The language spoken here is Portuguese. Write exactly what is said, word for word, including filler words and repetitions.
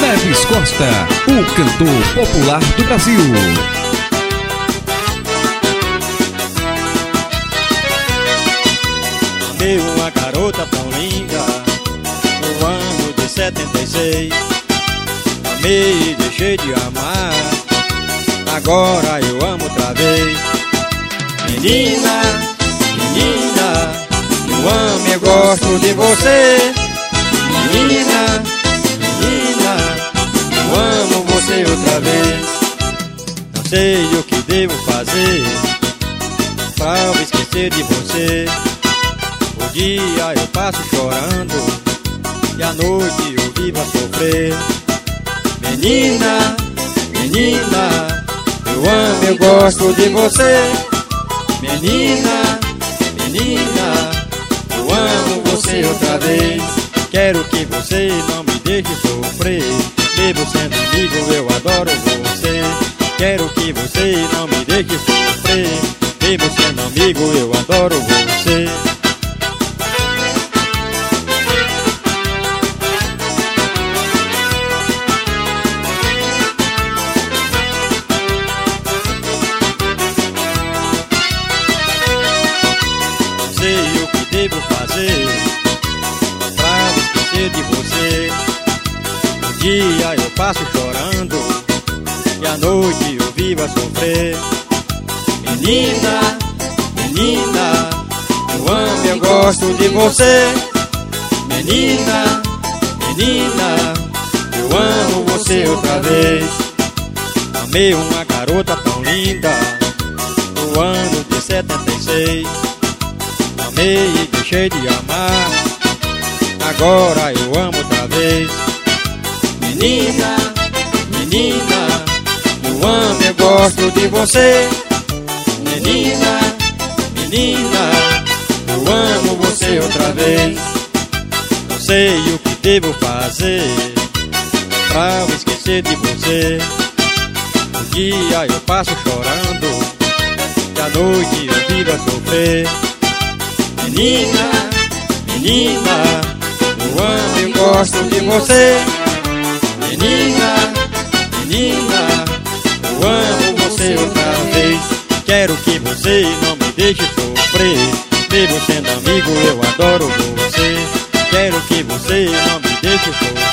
Neves Costa, o cantor popular do Brasil. Amei uma garota tão linda no ano de setenta e seis. Amei e deixei de amar, agora eu amo outra vez. Menina, menina, eu amo e gosto de você. Menina, menina, eu amo você outra vez. Não sei o que devo fazer pra eu esquecer de você. O dia eu passo chorando e à noite eu vivo a sofrer. Menina, menina, eu amo e gosto de você. Menina, menina, eu amo você outra vez. Quero que você não me deixe sofrer. Mesmo sendo amigo eu adoro você. Quero que você não me deixe sofrer. Mesmo sendo amigo eu adoro você. Sei o que devo fazer pra esquecer de você. Um dia eu passo chorando e à noite eu vivo a sofrer. Menina, menina, eu amo e eu gosto de você. Menina, menina, eu amo você outra vez. Amei uma garota tão linda no ano de setenta e seis. Amei e deixei de amar, agora eu amo outra vez. Menina, menina, eu amo e gosto de você. Menina, menina, eu amo você outra vez. Não sei o que devo fazer pra eu esquecer de você. Um dia eu passo chorando e à noite eu vivo a sofrer. Menina, menina, eu amo e gosto de você. Menina, menina, eu amo você outra vez. Quero que você não me deixe sofrer. Mesmo sendo amigo eu adoro você. Quero que você não me deixe sofrer.